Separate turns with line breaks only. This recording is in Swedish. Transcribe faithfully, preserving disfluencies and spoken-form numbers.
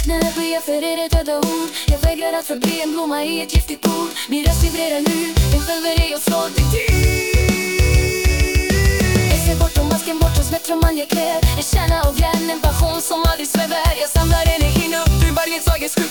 saknar böja för era döda ord. Jag vägrar att förbli en blomma i ett giftigt bord. Min röst vibrerar nu, den skälver dig och slår dig till. Jag ser bortom masken, bortom smettroman jag klär. En kärna av järn, en passion som aldrig svävar. Jag samlar energin upp ur varje svag skuld.